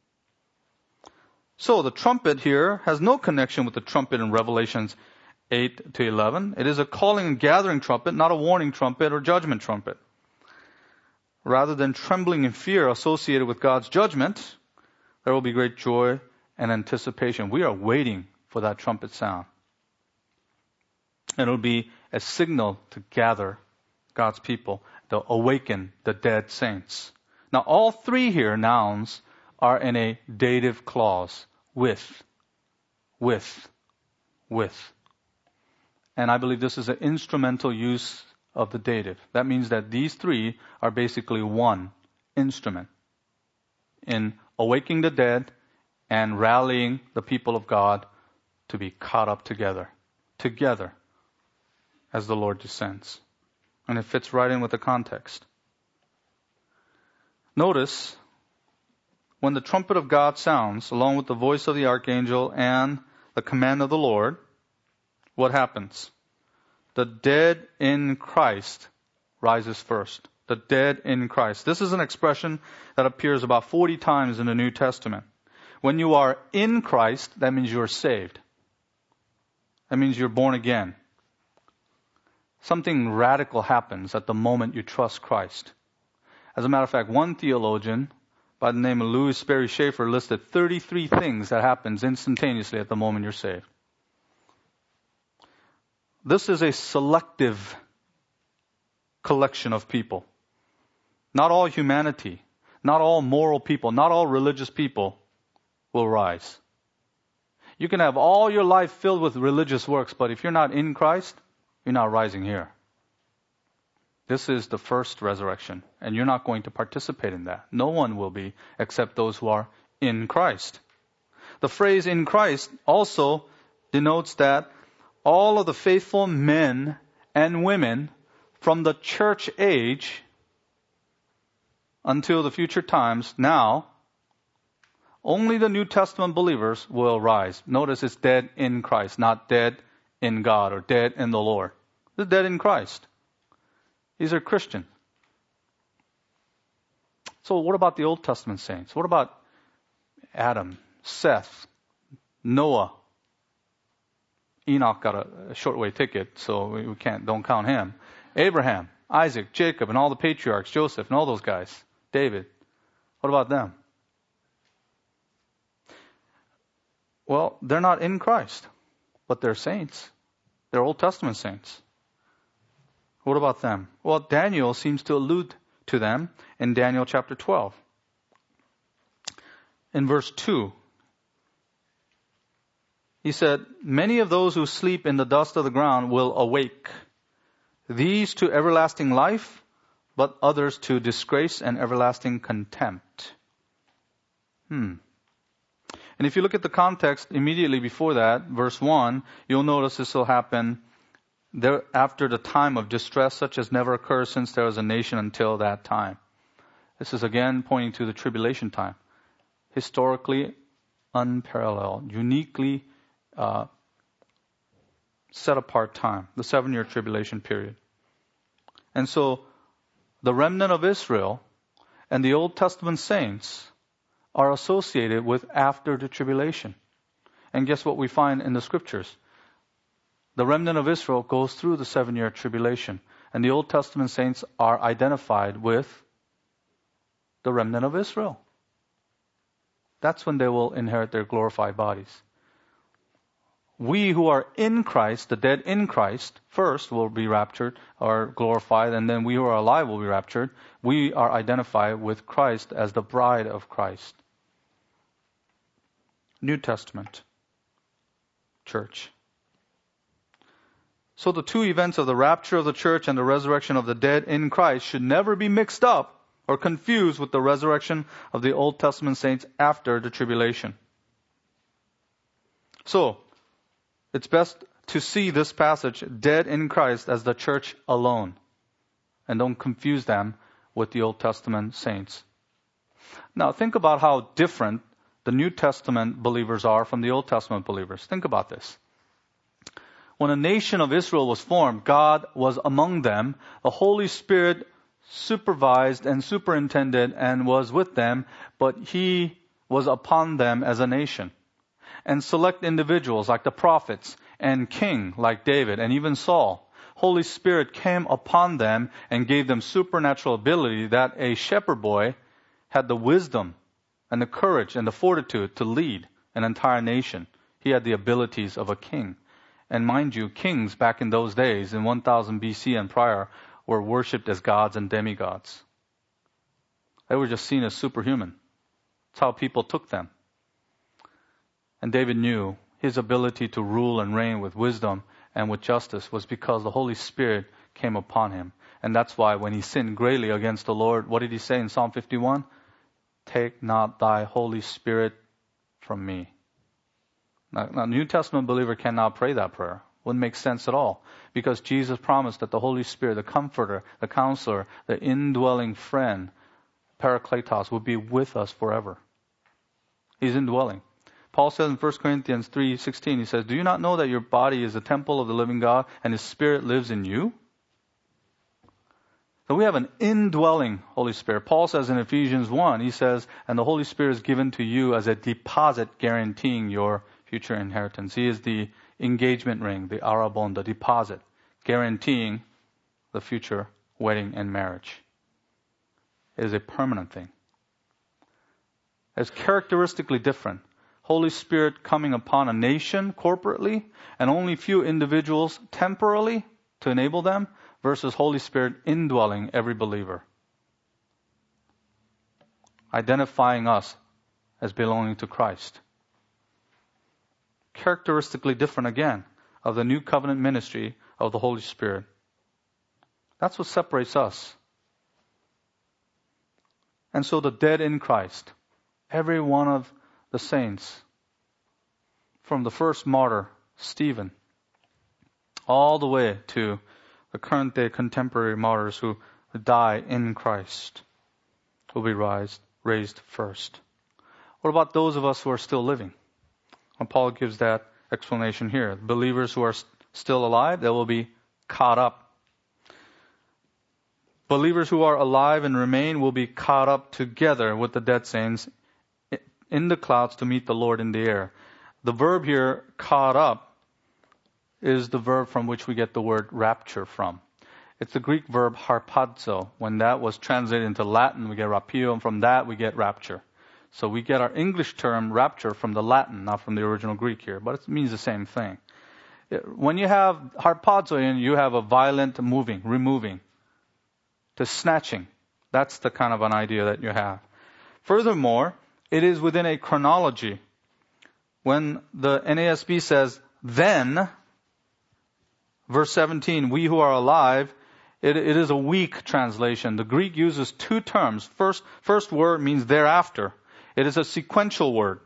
So the trumpet here has no connection with the trumpet in Revelations eight to eleven. It is a calling and gathering trumpet, not a warning trumpet or judgment trumpet. Rather than trembling and fear associated with God's judgment, there will be great joy and anticipation. We are waiting for that trumpet sound. And it will be a signal to gather God's people, to awaken the dead saints. Now, all three here, nouns, are in a dative clause. With, with, with. And I believe this is an instrumental use of the dative. That means that these three are basically one instrument in awakening the dead and rallying the people of God to be caught up together. Together. As the Lord descends. And it fits right in with the context. Notice, when the trumpet of God sounds, along with the voice of the archangel and the command of the Lord, what happens? The dead in Christ rises first. The dead in Christ. This is an expression that appears about forty times in the New Testament. When you are in Christ, that means you're saved. That means you're born again. Something radical happens at the moment you trust Christ. As a matter of fact, one theologian by the name of Louis Sperry Chafer listed thirty-three things that happens instantaneously at the moment you're saved. this is a selective collection of people. Not all humanity, not all moral people, not all religious people will rise. You can have all your life filled with religious works, but if you're not in Christ, you're not rising here. This is the first resurrection, and you're not going to participate in that. No one will be except those who are in Christ. The phrase in Christ also denotes that all of the faithful men and women from the church age until the future times, now, only the New Testament believers will rise. Notice it's dead in Christ, not dead in God or dead in the Lord. They're dead in Christ. These are Christians. So what about the Old Testament saints? What about Adam, Seth, Noah? Enoch got a, a shortway ticket, so we, we can't, don't count him. Abraham, Isaac, Jacob, and all the patriarchs, Joseph, and all those guys. David. What about them? Well, they're not in Christ, but they're saints. They're Old Testament saints. What about them? Well, Daniel seems to allude to them in Daniel chapter twelve. In verse two, he said, "Many of those who sleep in the dust of the ground will awake, these to everlasting life, but others to disgrace and everlasting contempt." Hmm. And if you look at the context immediately before that, verse one, you'll notice this will happen there after the time of distress such as never occurs since there was a nation until that time. This is again pointing to the tribulation time. Historically unparalleled, uniquely uh, set apart time, the seven-year tribulation period. And so the remnant of Israel and the Old Testament saints are associated with after the tribulation. And guess what we find in the scriptures? The remnant of Israel goes through the seven-year tribulation, and the Old Testament saints are identified with the remnant of Israel. That's when they will inherit their glorified bodies. We who are in Christ, the dead in Christ, first will be raptured or glorified, and then we who are alive will be raptured. We are identified with Christ as the bride of Christ. New Testament church. So the two events of the rapture of the church and the resurrection of the dead in Christ should never be mixed up or confused with the resurrection of the Old Testament saints after the tribulation. So, it's best to see this passage, dead in Christ, as the church alone. And don't confuse them with the Old Testament saints. Now, think about how different the New Testament believers are from the Old Testament believers. Think about this. When a nation of Israel was formed, God was among them. The Holy Spirit supervised and superintended and was with them, but He was upon them as a nation. And select individuals like the prophets and king like David and even Saul, Holy Spirit came upon them and gave them supernatural ability that a shepherd boy had the wisdom and the courage and the fortitude to lead an entire nation. He had the abilities of a king. And mind you, kings back in those days, in one thousand B C and prior, were worshipped as gods and demigods. They were just seen as superhuman. That's how people took them. And David knew his ability to rule and reign with wisdom and with justice was because the Holy Spirit came upon him. And that's why when he sinned greatly against the Lord, what did he say in Psalm fifty-one? Take not thy Holy Spirit from me. Now, now, New Testament believer cannot pray that prayer. Wouldn't make sense at all. Because Jesus promised that the Holy Spirit, the Comforter, the Counselor, the indwelling friend, Parakletos, will be with us forever. He's indwelling. Paul says in First Corinthians three sixteen, he says, do you not know that your body is a temple of the living God and His Spirit lives in you? So we have an indwelling Holy Spirit. Paul says in Ephesians one, he says, and the Holy Spirit is given to you as a deposit guaranteeing your future inheritance. He is the engagement ring, the arabon, the deposit, guaranteeing the future wedding and marriage. It is a permanent thing. It's characteristically different. Holy Spirit coming upon a nation corporately and only few individuals temporarily to enable them versus Holy Spirit indwelling every believer, identifying us as belonging to Christ. Characteristically different again of the new covenant ministry of the Holy Spirit. That's what separates us. And so the dead in Christ, every one of the saints, from the first martyr, Stephen, all the way to the current day contemporary martyrs who die in Christ, will be raised, raised first. What about those of us who are still living? Well, Paul gives that explanation here. Believers who are still alive, they will be caught up. Believers who are alive and remain will be caught up together with the dead saints in the clouds to meet the Lord in the air. The verb here, caught up, is the verb from which we get the word rapture from. It's the Greek verb harpazo. When that was translated into Latin, we get rapio, and from that we get rapture. So we get our English term rapture from the Latin, not from the original Greek here, but it means the same thing. When you have harpazo in, you have a violent moving, removing, to snatching. That's the kind of an idea that you have. Furthermore, it is within a chronology. When the N A S B says, then, verse seventeen, we who are alive, it, it is a weak translation. The Greek uses two terms. First, first word means thereafter. It is a sequential word.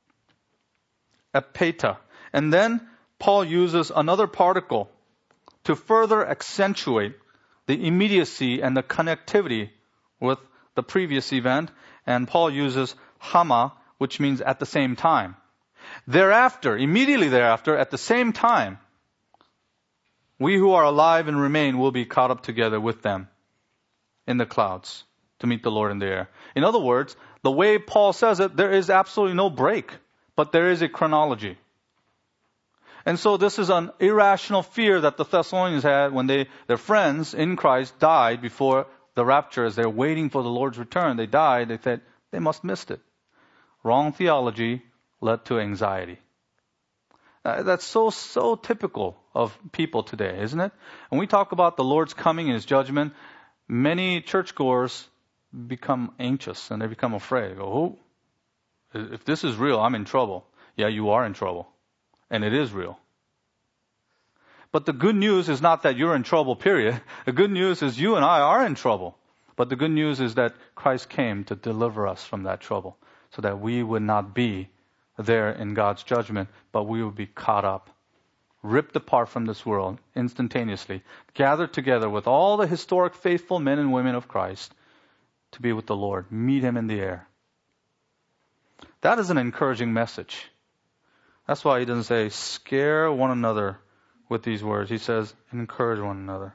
Epeta. And then Paul uses another particle to further accentuate the immediacy and the connectivity with the previous event. And Paul uses hama, which means at the same time. Thereafter, immediately thereafter, at the same time, we who are alive and remain will be caught up together with them in the clouds to meet the Lord in the air. In other words, the way Paul says it, there is absolutely no break, but there is a chronology. And so this is an irrational fear that the Thessalonians had when they, their friends in Christ died before the rapture. As they're waiting for the Lord's return, they died. They said they must missed it. Wrong theology led to anxiety. Uh, that's so, so typical of people today, isn't it? When we talk about the Lord's coming and His judgment, many churchgoers become anxious and they become afraid. They go, oh, if this is real, I'm in trouble. Yeah, you are in trouble. And it is real. But the good news is not that you're in trouble, period. The good news is you and I are in trouble. But the good news is that Christ came to deliver us from that trouble so that we would not be there in God's judgment, but we would be caught up, ripped apart from this world instantaneously, gathered together with all the historic faithful men and women of Christ to be with the Lord, meet Him in the air. That is an encouraging message. That's why He doesn't say, scare one another with these words. He says, encourage one another.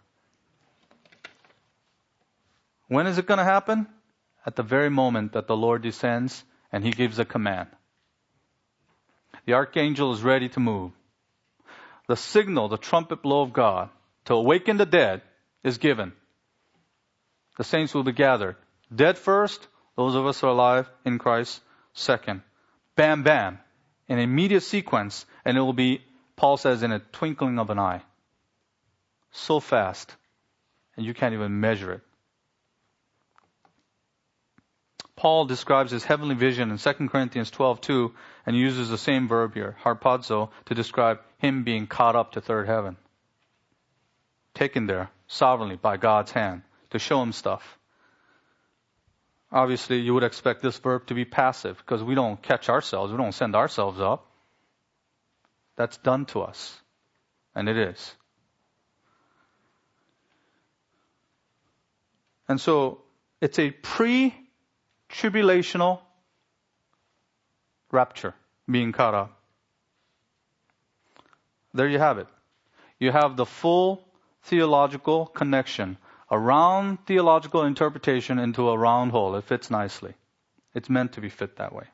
When is it going to happen? At the very moment that the Lord descends and He gives a command. The archangel is ready to move. The signal, the trumpet blow of God to awaken the dead is given. The saints will be gathered. Dead first, those of us who are alive in Christ second. Bam, bam. An immediate sequence, and it will be, Paul says, in a twinkling of an eye. So fast, and you can't even measure it. Paul describes his heavenly vision in Second Corinthians twelve two and uses the same verb here, harpazo, to describe him being caught up to third heaven. Taken there sovereignly by God's hand to show him stuff. Obviously, you would expect this verb to be passive because we don't catch ourselves. We don't send ourselves up. That's done to us. And it is. And so, it's a pre-tribulational rapture, being caught up. There you have it. You have the full theological connection. A round theological interpretation into a round hole. It fits nicely. It's meant to be fit that way.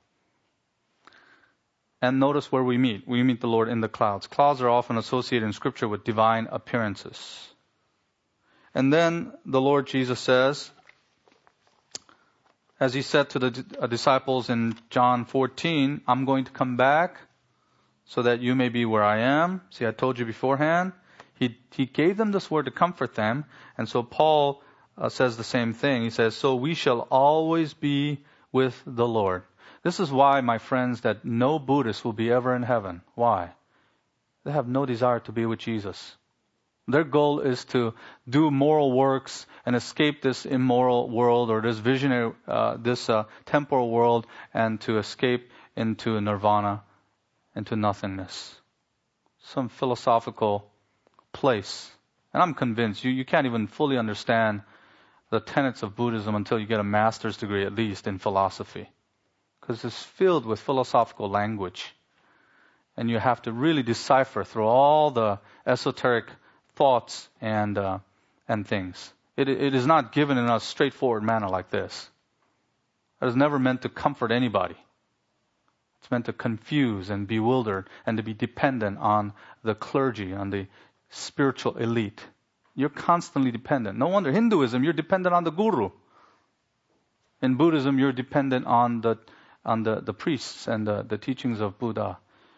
And notice where we meet. We meet the Lord in the clouds. Clouds are often associated in Scripture with divine appearances. And then the Lord Jesus says, As he said to the d- disciples in John fourteen, I'm going to come back so that you may be where I am. See, I told you beforehand. He, he gave them this word to comfort them. And so Paul uh, says the same thing. He says, so we shall always be with the Lord. This is why, my friends, that no Buddhist will be ever in heaven. Why? They have no desire to be with Jesus. Their goal is to do moral works and escape this immoral world or this visionary, uh, this uh, temporal world, and to escape into nirvana, into nothingness. Some philosophical place. And I'm convinced you, you can't even fully understand the tenets of Buddhism until you get a master's degree, at least, in philosophy. Because it's filled with philosophical language. And you have to really decipher through all the esoteric thoughts and uh, and things. It, it is not given in a straightforward manner like this. It is never meant to comfort anybody. It's meant to confuse and bewilder and to be dependent on the clergy, on the spiritual elite. You're constantly dependent. No wonder Hinduism, you're dependent on the guru. In Buddhism, you're dependent on the on the, the priests and the, the teachings of Buddha.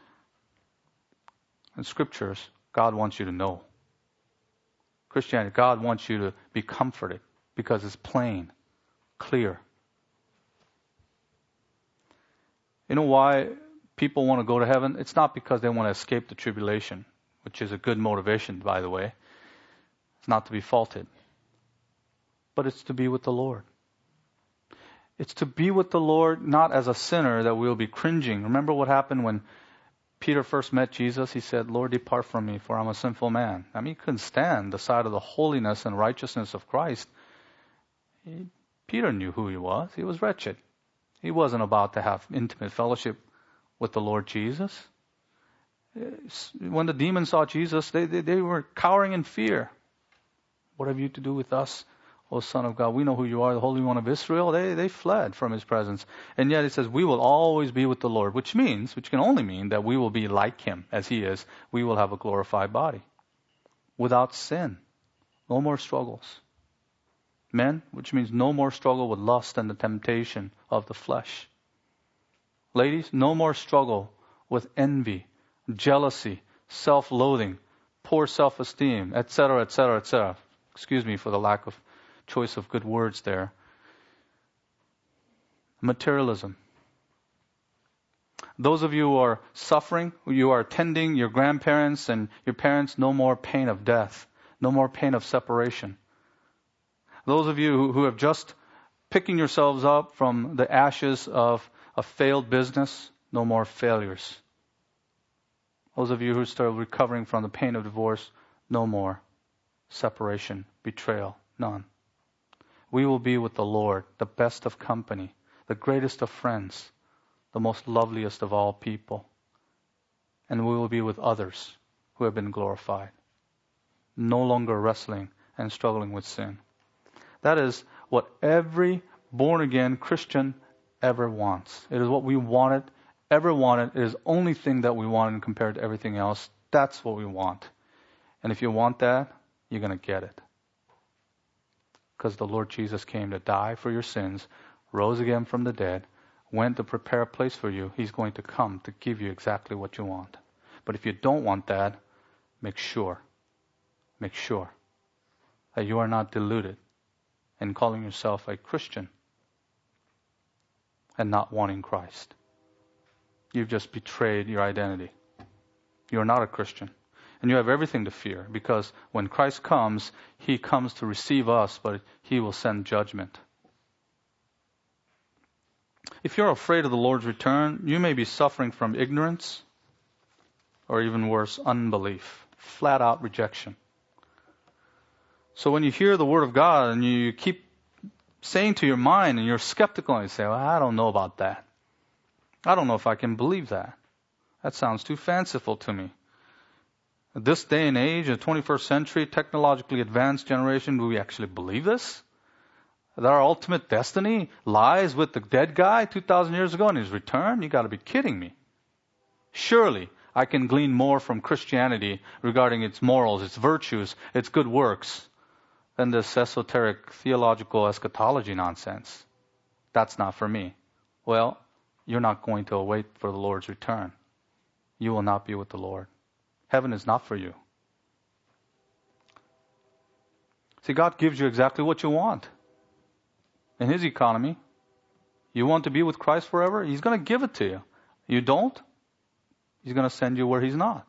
In scriptures, God wants you to know. Christianity, God wants you to be comforted because it's plain, clear. You know why people want to go to heaven? It's not because they want to escape the tribulation, which is a good motivation, by the way. It's not to be faulted. But it's to be with the Lord. It's to be with the Lord not as a sinner that we'll be cringing. Remember what happened when Peter first met Jesus? He said, Lord, depart from me, for I'm a sinful man. I mean, he couldn't stand the side of the holiness and righteousness of Christ. He, Peter knew who he was. He was wretched. He wasn't about to have intimate fellowship with the Lord Jesus. When the demons saw Jesus, they, they, they were cowering in fear. What have you to do with us, O Son of God? We know who you are, the Holy One of Israel. They, they fled from his presence. And yet it says, we will always be with the Lord, which means, which can only mean that we will be like him as he is. We will have a glorified body without sin. No more struggles. Men, which means no more struggle with lust and the temptation of the flesh. Ladies, no more struggle with envy, jealousy, self-loathing, poor self-esteem, et cetera, et cetera, et cetera. Excuse me for the lack of choice of good words there. Materialism. Those of you who are suffering, you are attending your grandparents and your parents, no more pain of death, no more pain of separation. Those of you who, who have just picking yourselves up from the ashes of a failed business, no more failures. Those of you who are still recovering from the pain of divorce, no more separation, betrayal, none. We will be with the Lord, the best of company, the greatest of friends, the most loveliest of all people. And we will be with others who have been glorified, no longer wrestling and struggling with sin. That is what every born-again Christian ever wants. It is what we wanted, ever wanted. It is the only thing that we wanted compared to everything else. That's what we want. And if you want that, you're going to get it. Because the Lord Jesus came to die for your sins, rose again from the dead, went to prepare a place for you. He's going to come to give you exactly what you want. But if you don't want that, make sure, make sure that you are not deluded in calling yourself a Christian and not wanting Christ. You've just betrayed your identity. You are not a Christian. And you have everything to fear, because when Christ comes, he comes to receive us, but he will send judgment. If you're afraid of the Lord's return, you may be suffering from ignorance, or even worse, unbelief, flat out rejection. So when you hear the Word of God and you keep saying to your mind and you're skeptical and you say, well, I don't know about that. I don't know if I can believe that. That sounds too fanciful to me. At this day and age, in the twenty-first century, technologically advanced generation, do we actually believe this? That our ultimate destiny lies with the dead guy two thousand years ago and his return? You got to be kidding me. Surely I can glean more from Christianity regarding its morals, its virtues, its good works, than this esoteric theological eschatology nonsense. that's not for me. Well, you're not going to wait for the Lord's return. You will not be with the Lord. Heaven is not for you. See, God gives you exactly what you want. In His economy, you want to be with Christ forever? He's going to give it to you. You don't? He's going to send you where He's not.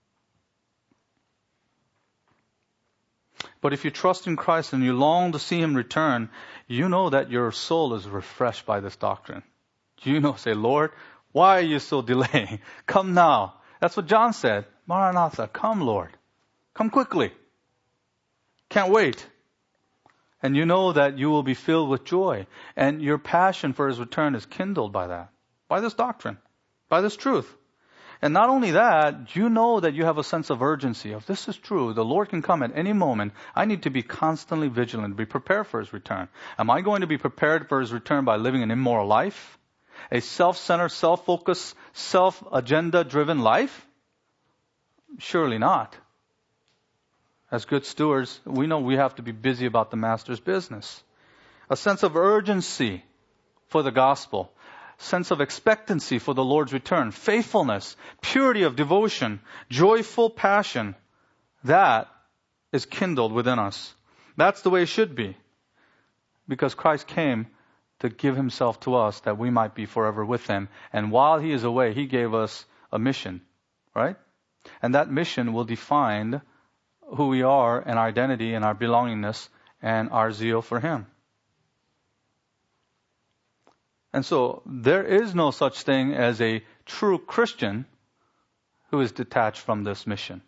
But if you trust in Christ and you long to see Him return, you know that your soul is refreshed by this doctrine. You know, say, Lord, why are you so delaying? Come now. That's what John said. Maranatha, come, Lord. Come quickly. Can't wait. And you know that you will be filled with joy. And your passion for His return is kindled by that. By this doctrine. By this truth. And not only that, you know that you have a sense of urgency. If this is true, the Lord can come at any moment. I need to be constantly vigilant, be prepared for His return. Am I going to be prepared for His return by living an immoral life? A self-centered, self-focused, self-agenda driven life? Surely not. As good stewards, we know we have to be busy about the Master's business. A sense of urgency for the gospel. Sense of expectancy for the Lord's return. Faithfulness. Purity of devotion. Joyful passion. That is kindled within us. That's the way it should be. Because Christ came to give Himself to us that we might be forever with Him. And while He is away, He gave us a mission. Right? And that mission will define who we are and our identity and our belongingness and our zeal for Him. And so there is no such thing as a true Christian who is detached from this mission.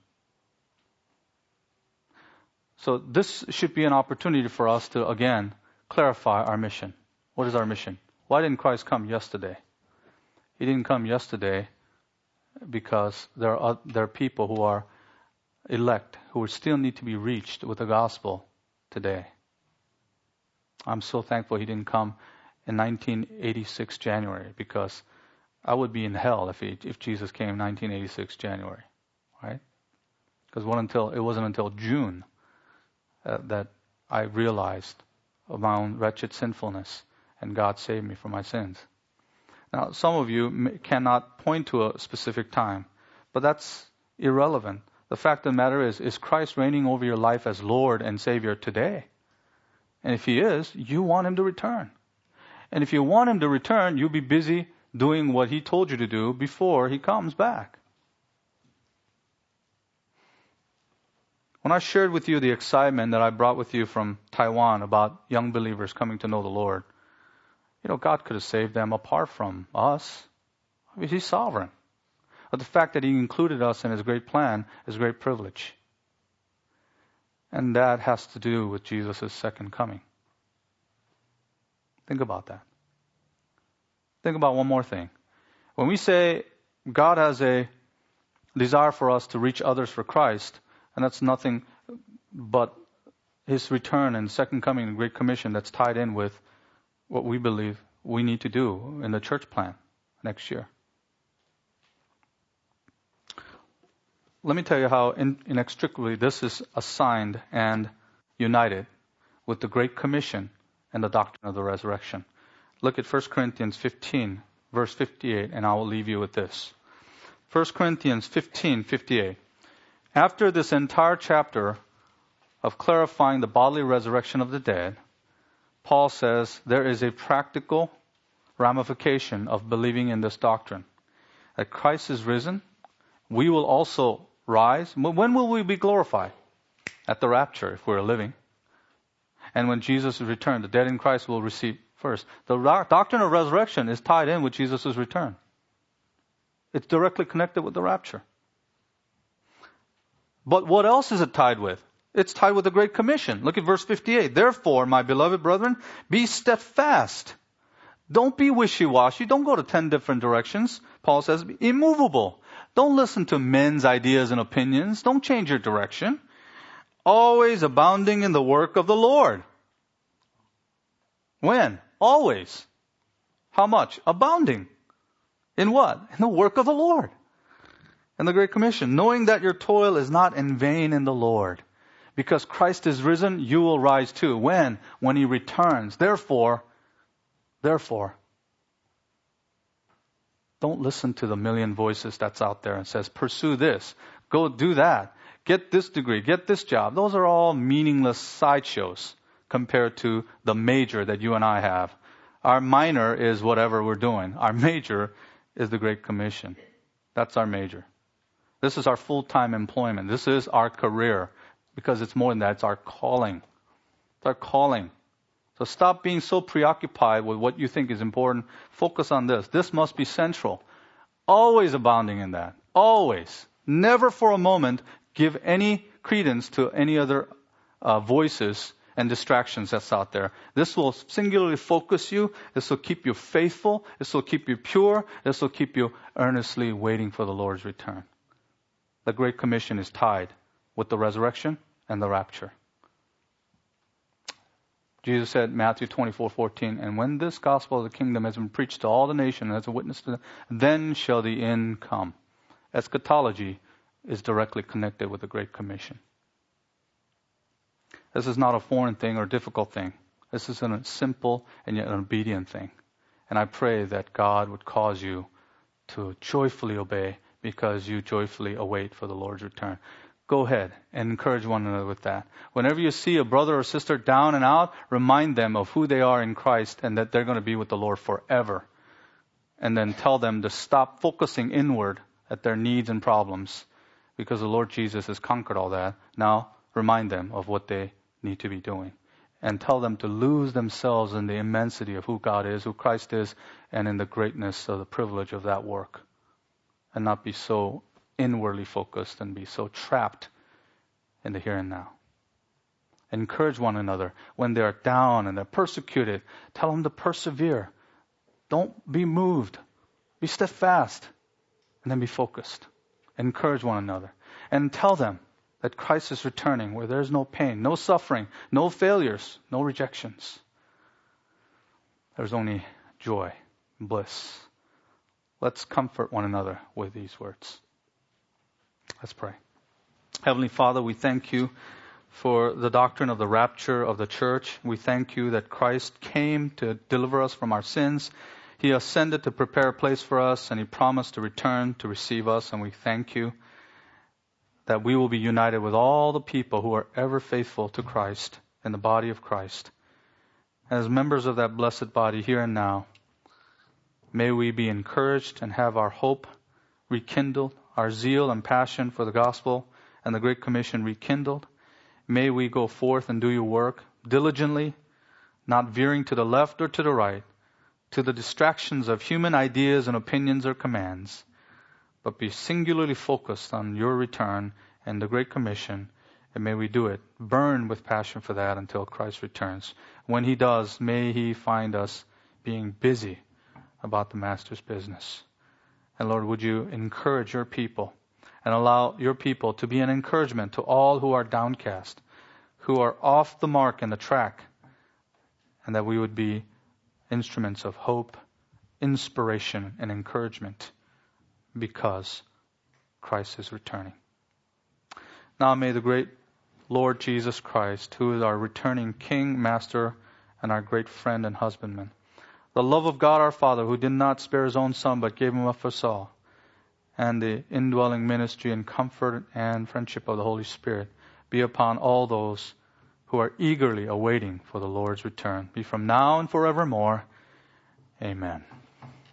So this should be an opportunity for us to, again, clarify our mission. What is our mission? Why didn't Christ come yesterday? He didn't come yesterday because there are, there are people who are elect, who still need to be reached with the gospel today. I'm so thankful He didn't come in nineteen eighty-six January, because I would be in hell if he, if Jesus came in nineteen eighty-six January, right? Because one until it wasn't until June uh, that I realized of my own wretched sinfulness, and God saved me from my sins. Now, some of you may, cannot point to a specific time, but that's irrelevant. The fact of the matter is, is Christ reigning over your life as Lord and Savior today? And if He is, you want Him to return. And if you want Him to return, you'll be busy doing what He told you to do before He comes back. When I shared with you the excitement that I brought with you from Taiwan about young believers coming to know the Lord, you know, God could have saved them apart from us. I mean, He's sovereign. But the fact that He included us in His great plan is a great privilege. And that has to do with Jesus' second coming. Think about that. Think about one more thing. When we say God has a desire for us to reach others for Christ, and that's nothing but His return and second coming and Great Commission that's tied in with what we believe we need to do in the church plan next year. Let me tell you how inextricably this is assigned and united with the Great Commission and the doctrine of the resurrection. Look at First Corinthians fifteen, verse fifty-eight, and I will leave you with this. First Corinthians fifteen, fifty-eight. After this entire chapter of clarifying the bodily resurrection of the dead, Paul says there is a practical ramification of believing in this doctrine. That Christ is risen, we will also rise. When will we be glorified? At the rapture, if we're living. And when Jesus is returned, the dead in Christ will receive first. The doctrine of resurrection is tied in with Jesus' return. It's directly connected with the rapture. But what else is it tied with? It's tied with the Great Commission. Look at verse fifty-eight. Therefore, my beloved brethren, be steadfast. Don't be wishy-washy. Don't go to ten different directions. Paul says, be immovable. Don't listen to men's ideas and opinions. Don't change your direction. Always abounding in the work of the Lord. When? Always. How much? Abounding. In what? In the work of the Lord. In the Great Commission. Knowing that your toil is not in vain in the Lord. Because Christ is risen, you will rise too. When? When He returns. Therefore, Therefore, don't listen to the million voices that's out there and says, pursue this, go do that, get this degree, get this job. Those are all meaningless sideshows compared to the major that you and I have. Our minor is whatever we're doing. Our major is the Great Commission. That's our major. This is our full-time employment. This is our career, because it's more than that. It's our calling. It's our calling. So stop being so preoccupied with what you think is important. Focus on this. This must be central. Always abounding in that. Always. Never for a moment give any credence to any other uh, voices and distractions that's out there. This will singularly focus you. This will keep you faithful. This will keep you pure. This will keep you earnestly waiting for the Lord's return. The Great Commission is tied with the resurrection and the rapture. Jesus said, Matthew twenty-four fourteen, and when this gospel of the kingdom has been preached to all the nations as a witness to them, then shall the end come. Eschatology is directly connected with the Great Commission. This is not a foreign thing or difficult thing. This is a simple and yet an obedient thing. And I pray that God would cause you to joyfully obey because you joyfully await for the Lord's return. Go ahead and encourage one another with that. Whenever you see a brother or sister down and out, remind them of who they are in Christ and that they're going to be with the Lord forever. And then tell them to stop focusing inward at their needs and problems because the Lord Jesus has conquered all that. Now, remind them of what they need to be doing. And tell them to lose themselves in the immensity of who God is, who Christ is, and in the greatness of the privilege of that work. And not be so inwardly focused and be so trapped in the here and now. Encourage one another when they're down and they're persecuted. Tell them to persevere. Don't be moved. Be steadfast. And then be focused. Encourage one another. And tell them that Christ is returning where there's no pain, no suffering, no failures, no rejections. There's only joy, bliss. Let's comfort one another with these words. Let's pray. Heavenly Father, we thank you for the doctrine of the rapture of the church. We thank you that Christ came to deliver us from our sins. He ascended to prepare a place for us, and He promised to return to receive us. And we thank you that we will be united with all the people who are ever faithful to Christ in the body of Christ. As members of that blessed body here and now, may we be encouraged and have our hope rekindled, our zeal and passion for the gospel and the Great Commission rekindled. May we go forth and do your work diligently, not veering to the left or to the right, to the distractions of human ideas and opinions or commands, but be singularly focused on your return and the Great Commission, and may we do it, burn with passion for that until Christ returns. When He does, may He find us being busy about the Master's business. And Lord, would you encourage your people and allow your people to be an encouragement to all who are downcast, who are off the mark in the track, and that we would be instruments of hope, inspiration, and encouragement because Christ is returning. Now may the great Lord Jesus Christ, who is our returning King, Master, and our great friend and husbandman, the love of God our Father, who did not spare His own Son, but gave Him up for us all, and the indwelling ministry and comfort and friendship of the Holy Spirit be upon all those who are eagerly awaiting for the Lord's return, be from now and forevermore. Amen.